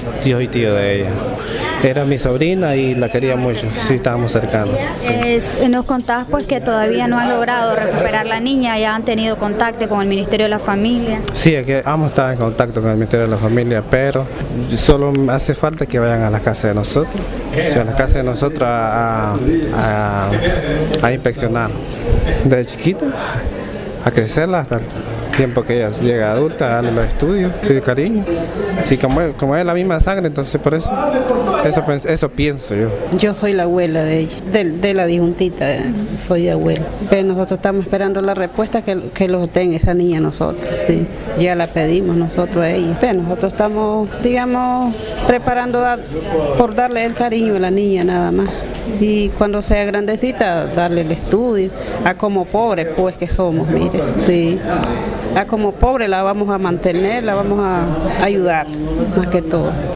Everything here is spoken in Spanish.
tíos y tío de ella. Era mi sobrina y la quería mucho, sí, estábamos cercanos. Sí. Nos contás pues que todavía no han logrado recuperar la niña, ya han tenido contacto con el Ministerio de la Familia. Sí, es que hemos estado en contacto con el Ministerio de la Familia, pero solo hace falta que vayan a la casa de nosotros, a la casa de nosotros a inspeccionar. Desde chiquita, a crecerla hasta el tiempo que ella llega adulta, a darle los estudios, sí, cariño. Sí, como es la misma sangre, entonces por eso pienso yo. Yo soy la abuela de ella, de la dijuntita, soy abuela. Pero nosotros estamos esperando la respuesta que los tenga esa niña nosotros, sí. Ya la pedimos nosotros a ella. Pero nosotros estamos, digamos, preparando por darle el cariño a la niña nada más. Y cuando sea grandecita, darle el estudio. A como pobre, pues que somos, mire, sí. A como pobre la vamos a mantener, la vamos a ayudar, más que todo.